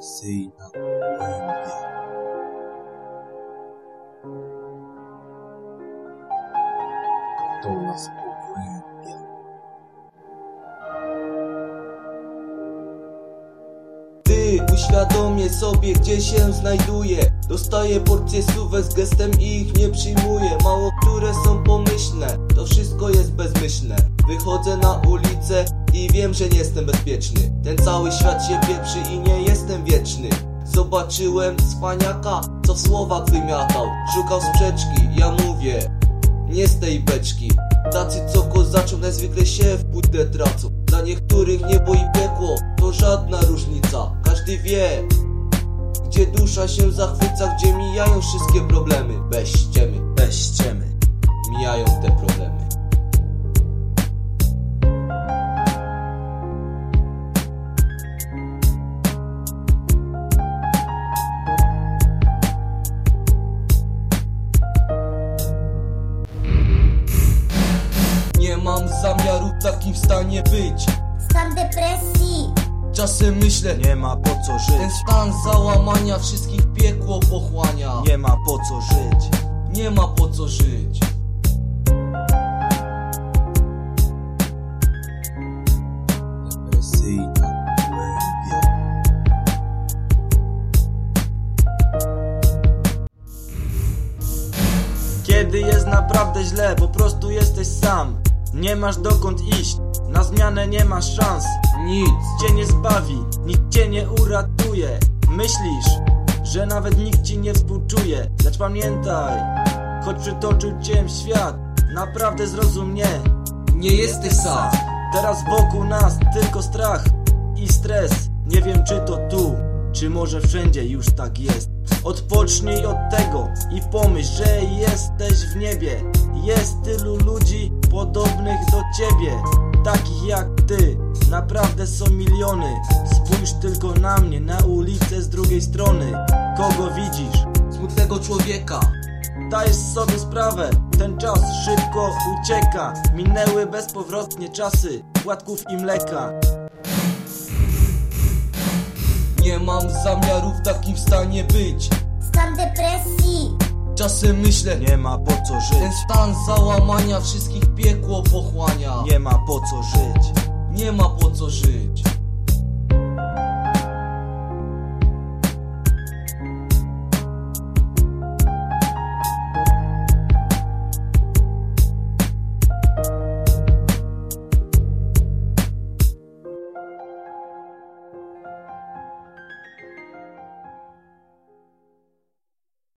depresyjna głębia. To nas pogłębia. Uświadomię sobie, gdzie się znajduję. Dostaję porcję słów z gestem i ich nie przyjmuję. Mało które są pomyślne, to wszystko jest bezmyślne. Wychodzę na ulicę i wiem, że nie jestem bezpieczny. Ten cały świat się pieprzy i nie jestem wieczny. Zobaczyłem cwaniaka, co w słowach wymiatał. Szukał sprzeczki, ja mówię, nie z tej beczki. Tacy co kozaczą najzwykle się w budę tracą. Dla niektórych niebo i piekło to żadna różnica. Każdy wie, gdzie dusza się zachwyca, gdzie mijają wszystkie problemy. Bez ściemy mijają te problemy. Nie mam zamiaru w takim stanie być. Stan depresji. Czasem myślę, nie ma po co żyć. Ten stan załamania wszystkich piekło pochłania. Nie ma po co żyć. Nie ma po co żyć. Depresyjna głębia. Kiedy jest naprawdę źle, po prostu jesteś sam. Nie masz dokąd iść, na zmianę nie masz szans. Nic cię nie zbawi, nikt cię nie uratuje. Myślisz, że nawet nikt ci nie współczuje. Lecz pamiętaj, choć przytoczył cię świat, naprawdę zrozum mnie. nie jesteś sam. Teraz wokół nas tylko strach i stres. Nie wiem czy to tu, czy może wszędzie już tak jest. Odpocznij od tego i pomyśl, że jesteś w niebie. Jest tylu ludzi podobnych do ciebie, takich jak ty, naprawdę są miliony. Spójrz tylko na mnie, na ulicę z drugiej strony. Kogo widzisz? Smutnego człowieka. Dajesz sobie sprawę, ten czas szybko ucieka. Minęły bezpowrotnie czasy płatków i mleka. Nie mam zamiaru w takim stanie być. Stan depresji. Czasem myślę, Nie ma po co ten żyć. stan załamania wszystkich piekło pochłania. Nie ma po co żyć. Nie ma po co żyć.